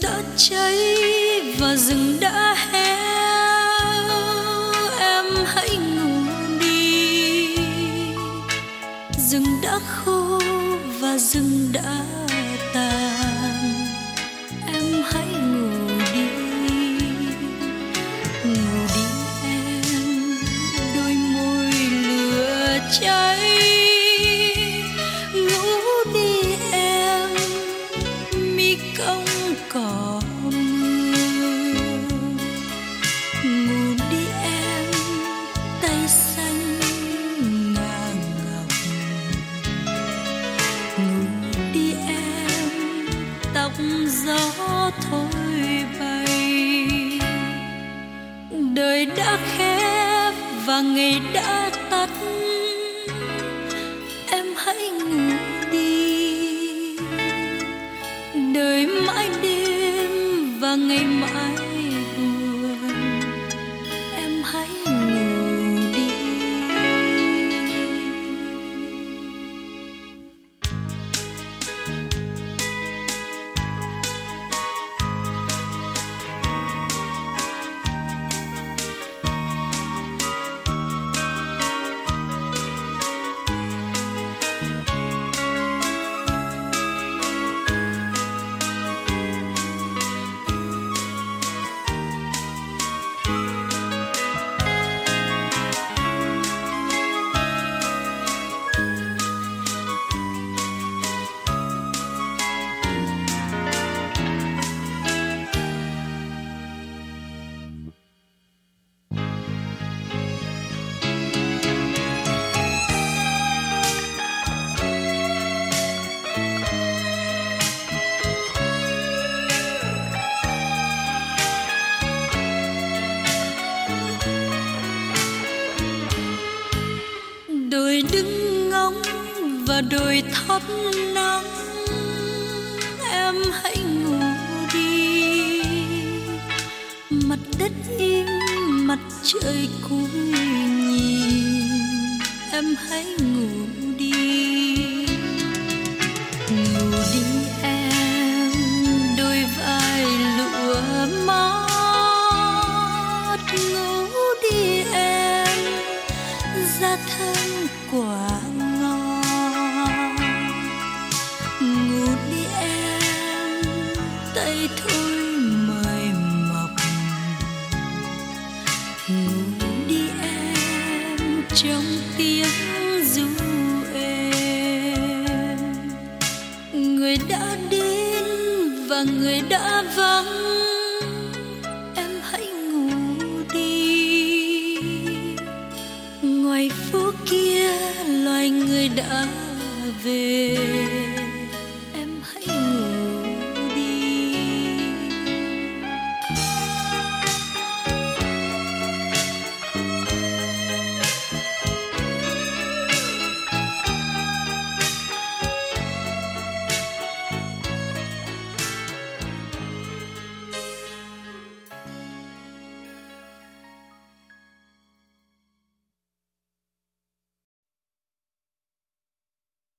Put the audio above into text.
đã cháy và rừng đã héo, em hãy ngủ đi. Rừng đã khô và rừng đã tàn, em hãy ngủ đi. Ngủ đi em, đôi môi lửa cháy. Ngủ đi em, mi cong cỏ mưa. Ngủ đi em, tay xanh ngà ngọc. Ngủ đi em, tóc gió thôi bay. Đời đã khép và ngày đã tắt, em hãy ngủ đi. Đời mãi đêm và ngày mãi buồn, em hãy ngủ đi. Đôi đứng ngóng và đôi thắp nắng, em hãy ngủ đi. Mặt đất im, mặt trời cúi nhìn, em hãy ngủ đi. Ngủ đi em, đôi vai lụa mát. Ngủ đi em, da thân quả ngon. Ngủ đi em, tay thôi mời mọc. Ngủ đi em, trong tiếng ru êm. Người đã đến và người đã vắng, em hãy ngủ đi. Ngoài phố kia loài người đã về.